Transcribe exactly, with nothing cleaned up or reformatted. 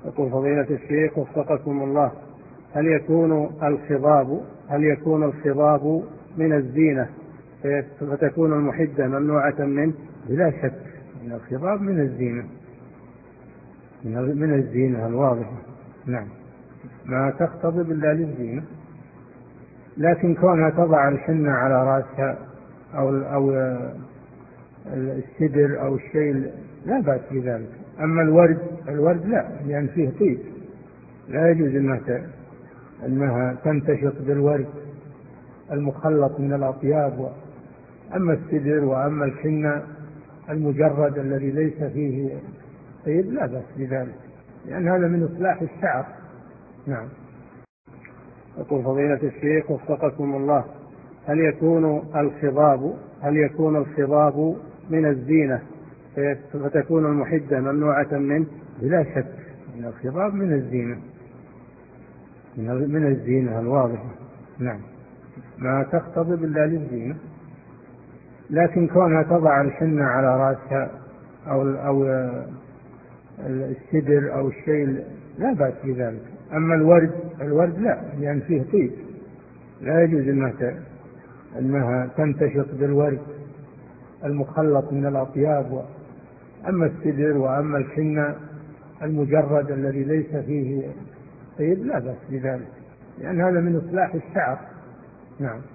يقول فضيلة الشيخ وفقكم الله، هل يكون الخضاب هل يكون الخضاب من الزينة فتكون المحدة ممنوعة منه؟ بلا شك أن الخضاب من الزينة، من الزينة الواضحة. نعم، ما تخطب إلا للزينة، لكن كونها تضع الحنة على رأسها أو أو السدر أو الشيء لا بأس بذلك. أما الورد الورد لا، لأن فيه طيب، لا يجوز أنها أنها تنتشط بالورد المخلط من الأطياب. أما السدر وأما الحنة المجرد الذي ليس فيه طيب لا بأس بذلك، لأن هذا من إصلاح الشعر. نعم. يقول فضيلة الشيخ وفقكم الله، هل يكون الخضاب هل يكون الخضاب من الزينة فتكون المحدة ممنوعة منه؟ بلا شك أن الخضاب من الزينة، من الزينة الواضحة. نعم، ما تخطب إلا للزينة، لكن كونها تضع الحنة على رأسها أو أو السدر أو الشيء لا بأس بذلك. أما الورد الورد لا، لأن فيه طيب، لا يجوز أنها أنها تنتشط بالورد المخلط من الأطياب. أما السدر وأما الحنة المجرد الذي ليس فيه طيب لا بأس بذلك، لأن هذا من إصلاح الشعر. نعم.